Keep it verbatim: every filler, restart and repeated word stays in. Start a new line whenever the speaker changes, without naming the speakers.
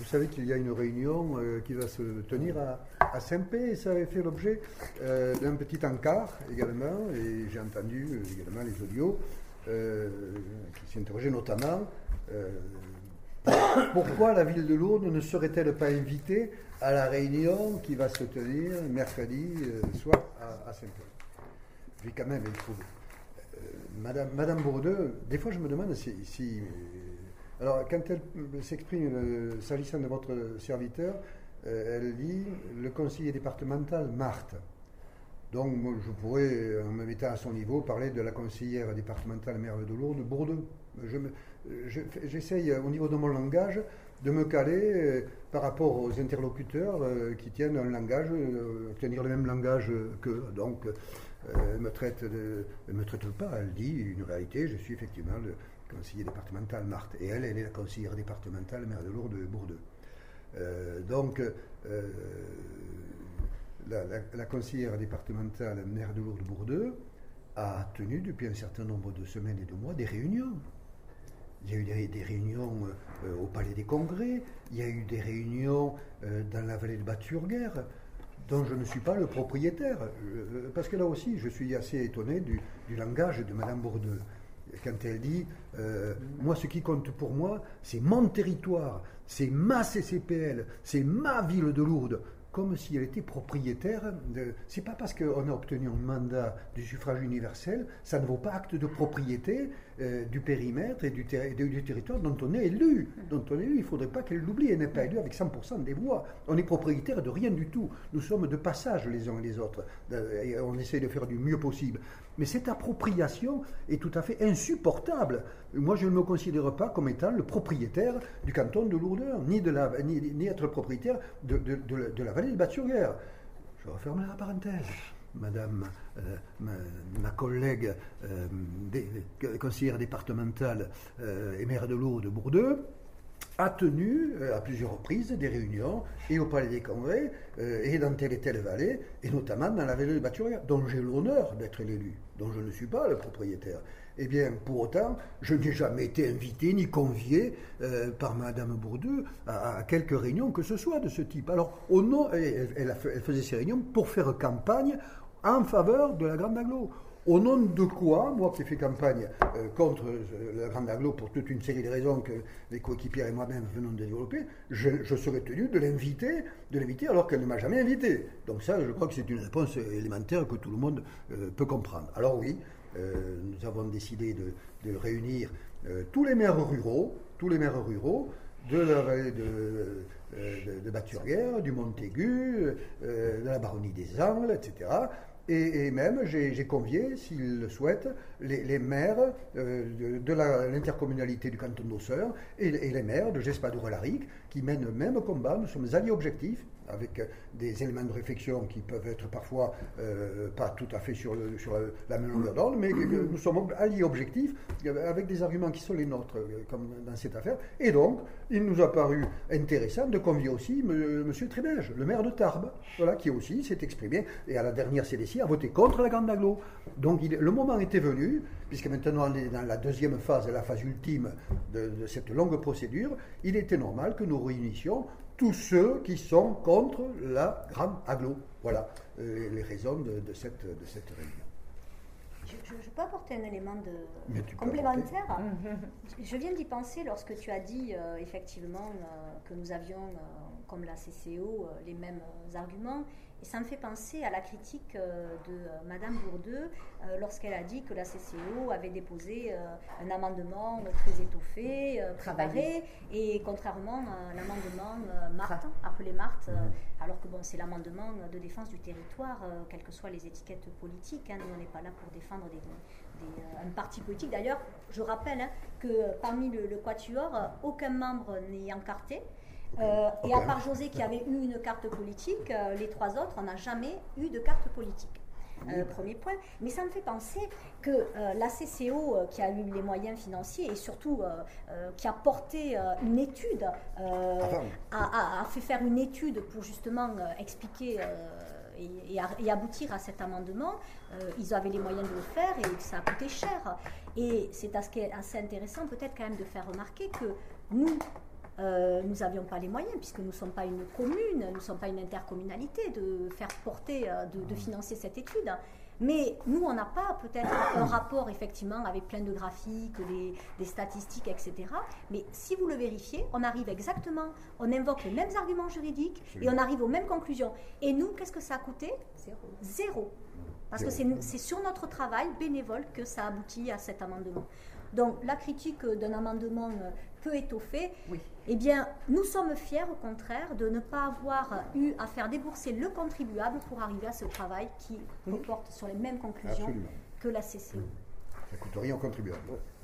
savez qu'il y a une réunion euh, qui va se tenir à, à Saint-Pé, et ça avait fait l'objet euh, d'un petit encart également, et j'ai entendu euh, également les audios euh, qui s'interrogeaient notamment euh, pourquoi la ville de Lourdes ne serait-elle pas invitée à la réunion qui va se tenir mercredi euh, soir à, à Saint-Pé. J'ai quand même trouvé. Euh, Madame, Madame Bourdeux, des fois je me demande si... si alors, quand elle s'exprime euh, s'agissant de votre serviteur, euh, elle dit le conseiller départemental Marthe. Donc, moi, je pourrais, en me mettant à son niveau, parler de la conseillère départementale maire de Lourdes, Bourdeux. Je me, je, j'essaye, au niveau de mon langage, de me caler euh, par rapport aux interlocuteurs euh, qui tiennent un langage, euh, tenir le même langage qu'eux. Donc, euh, elle me traite de, elle me traite pas, elle dit une réalité, je suis effectivement le conseiller départemental Marthe, et elle, elle est la conseillère départementale maire de Lourdes Bourdeux. Euh, donc, euh, la, la, la conseillère départementale maire de Lourdes Bourdeux a tenu depuis un certain nombre de semaines et de mois des réunions. Il y a eu des, des réunions euh, au Palais des Congrès, il y a eu des réunions euh, dans la vallée de Batte-sur-Guer, dont je ne suis pas le propriétaire, euh, parce que là aussi, je suis assez étonné du, du langage de Madame Bourdeux. Quand elle dit, euh, moi ce qui compte pour moi, c'est mon territoire, c'est ma C C P L, c'est ma ville de Lourdes, comme si elle était propriétaire de... C'est pas parce qu'on a obtenu un mandat du suffrage universel, ça ne vaut pas acte de propriété euh, du périmètre et du, ter- du territoire dont on est élu. Dont on est élu, il ne faudrait pas qu'elle l'oublie, elle n'est pas élue avec cent pour cent des voix. On est propriétaire de rien du tout. Nous sommes de passage les uns et les autres. Et on essaie de faire du mieux possible. Mais cette appropriation est tout à fait insupportable. Moi, je ne me considère pas comme étant le propriétaire du canton de Lourdes, ni, de la, ni, ni être propriétaire de, de, de, de la vallée de Batte-sur-Guer. Je referme la parenthèse. Madame, euh, ma, ma collègue euh, des, conseillère départementale euh, et maire de Lourdes Bourdeux, a tenu euh, à plusieurs reprises des réunions, et au Palais des Congrès, euh, et dans telle et telle vallée, et notamment dans la vallée de Batte-sur-Guer, dont j'ai l'honneur d'être l'élu, dont je ne suis pas le propriétaire. Eh bien, pour autant, je n'ai jamais été invité ni convié euh, par Madame Bourdeux à, à quelques réunions que ce soit de ce type. Alors, au nom, elle, elle, a fait, elle faisait ces réunions pour faire campagne en faveur de la Grande Agglo. Au nom de quoi, moi qui ai fait campagne euh, contre euh, la Grande Agglo pour toute une série de raisons que les coéquipiers et moi-même venons de développer, je, je serais tenu de l'inviter, de l'inviter alors qu'elle ne m'a jamais invité. Donc ça, je crois que c'est une réponse élémentaire que tout le monde euh, peut comprendre. Alors oui, euh, nous avons décidé de, de réunir euh, tous les maires ruraux, tous les maires ruraux de la vallée de, de, de Batte-sur-Guer, du Montaigu, euh, de la Baronnie des Angles, et cetera. Et, et même, j'ai, j'ai convié, s'ils le souhaitent, les, les maires euh, de, de la, l'intercommunalité du canton d'Osseur et, et les maires de Gespadou-Relaric qui mènent le même combat. Nous sommes alliés objectifs, avec des éléments de réflexion qui peuvent être parfois euh, pas tout à fait sur, le, sur la même longueur d'onde, mais que, que nous sommes alliés objectifs avec des arguments qui sont les nôtres, comme dans cette affaire. Et donc, il nous a paru intéressant de convier aussi M. Trébège, le maire de Tarbes, voilà, qui aussi s'est exprimé, et à la dernière C D C a voté contre la Grande Agglo. Donc il, le moment était venu, puisque maintenant on est dans la deuxième phase, la phase ultime de, de cette longue procédure, il était normal que nous réunissions tous ceux qui sont contre la Grande Agglo. Voilà euh, les raisons de, de, cette, de cette réunion.
Je, je, je peux apporter un élément de complémentaire. Je viens d'y penser lorsque tu as dit euh, effectivement euh, que nous avions, euh, comme la C C O, euh, les mêmes euh, arguments. Et ça me fait penser à la critique euh, de euh, Madame Bourdeux euh, lorsqu'elle a dit que la C C O avait déposé euh, un amendement euh, très étoffé, euh, préparé, et contrairement à l'amendement euh, Marthe, appelé Marthe, euh, alors que bon, c'est l'amendement de défense du territoire, euh, quelles que soient les étiquettes politiques. Hein, nous, on n'est pas là pour défendre des, des, euh, un parti politique. D'ailleurs, je rappelle hein, que euh, parmi le, le quatuor, euh, aucun membre n'est encarté. Euh, okay. Et à part José qui avait eu une carte politique, euh, les trois autres, on n'a jamais eu de carte politique. Euh, premier point. Mais ça me fait penser que euh, la C C O, euh, qui a eu les moyens financiers et surtout euh, euh, qui a porté euh, une étude, euh, a, a, a fait faire une étude pour justement euh, expliquer euh, et, et, à, et aboutir à cet amendement, euh, ils avaient les moyens de le faire et ça a coûté cher. Et c'est assez intéressant peut-être quand même de faire remarquer que nous, euh, nous n'avions pas les moyens, puisque nous ne sommes pas une commune, nous ne sommes pas une intercommunalité, de faire porter, euh, de, de financer cette étude. Mais nous, on n'a pas peut-être un rapport effectivement avec plein de graphiques, des, des statistiques, et cetera. Mais si vous le vérifiez, on arrive exactement, on invoque les mêmes arguments juridiques et on arrive aux mêmes conclusions. Et nous, qu'est-ce que ça a coûté? Zéro. Zéro. Parce que c'est sur notre travail bénévole que ça aboutit à cet amendement. Donc la critique d'un amendement peu étoffé, oui. Eh bien, nous sommes fiers au contraire de ne pas avoir eu à faire débourser le contribuable pour arriver à ce travail qui reporte sur les mêmes conclusions Absolument. Que la C C E.
Ça ne coûte rien au contribuable.